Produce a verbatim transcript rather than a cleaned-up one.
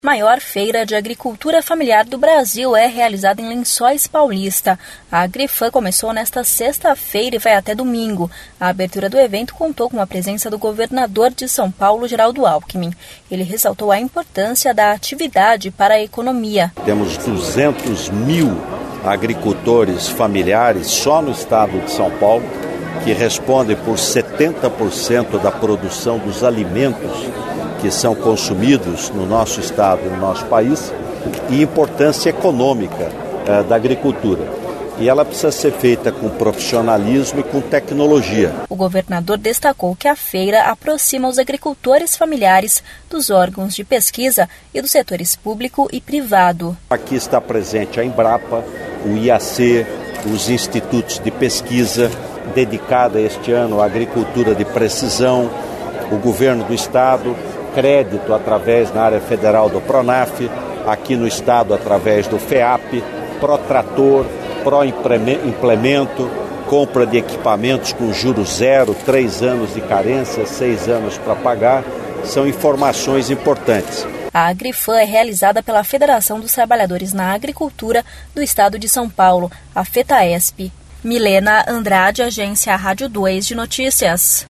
Maior feira de agricultura familiar do Brasil é realizada em Lençóis Paulista. A Agrifam começou nesta sexta-feira e vai até domingo. A abertura do evento contou com a presença do governador de São Paulo, Geraldo Alckmin. Ele ressaltou a importância da atividade para a economia. Temos duzentos mil agricultores familiares só no estado de São Paulo, que respondem por setenta por cento da produção dos alimentos que são consumidos no nosso estado, no nosso país, e importância econômica eh, da agricultura. E ela precisa ser feita com profissionalismo e com tecnologia. O governador destacou que a feira aproxima os agricultores familiares dos órgãos de pesquisa e dos setores público e privado. Aqui está presente a Embrapa, o I A C, os institutos de pesquisa dedicada este ano à agricultura de precisão, o governo do estado, crédito através na área federal do Pronaf, aqui no estado através do FEAP, Protrator, Proimplemento, compra de equipamentos com juros zero, três anos de carência, seis anos para pagar, são informações importantes. A Agrifam é realizada pela Federação dos Trabalhadores na Agricultura do Estado de São Paulo, a FETAESP. Milena Andrade, Agência Rádio dois de Notícias.